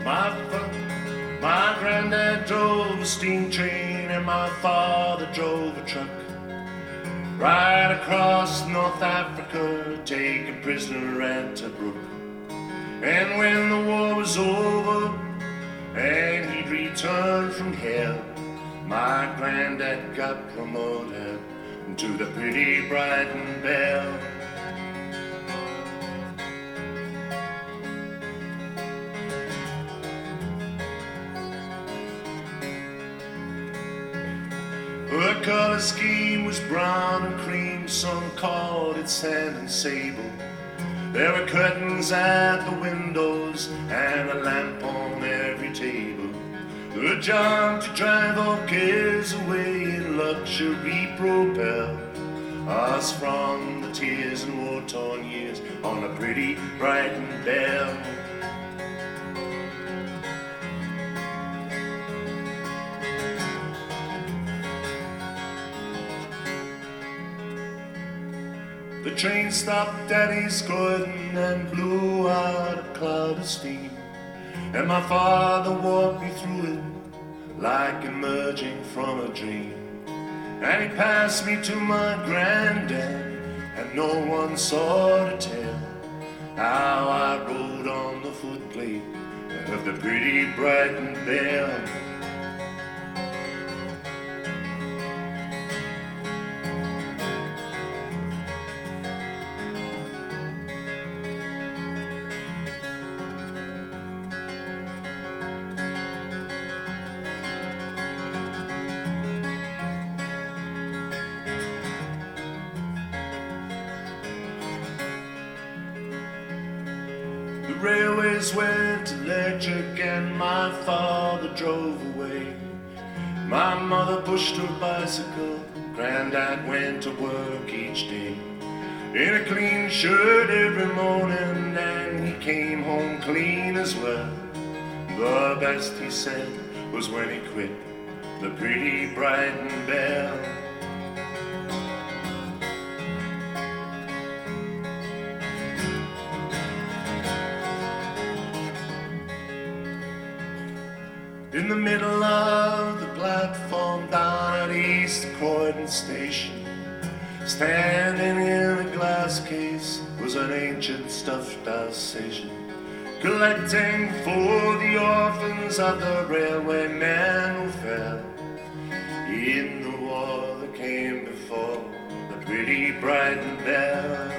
My granddad drove a steam train and my father drove a truck right across North Africa, taking prisoner at Tobruk. And when the war was over and he'd returned from hell, my granddad got promoted to the pretty Brighton Belle. Her color scheme was brown and cream, some called it sand and sable. There were curtains at the windows and a lamp on every table. Her job to drive all cares away in luxury propel us from the tears and war-torn years on a pretty Brighton Belle. The train stopped at East Croydon and blew out a cloud of steam, and my father walked me through it like emerging from a dream. And he passed me to my granddad, and no one saw to tell how I rode on the footplate of the pretty Brighton Belle. The railways went electric and my father drove away. My mother pushed her bicycle, Granddad went to work each day. In a clean shirt every morning, and he came home clean as well. The best, he said, was when he quit the pretty Brighton Belle. In the middle of the platform down at East Croydon Station, standing in a glass case, was an ancient stuffed Alsatian, collecting for the orphans of the railway men who fell in the war that came before the pretty Brighton Belle.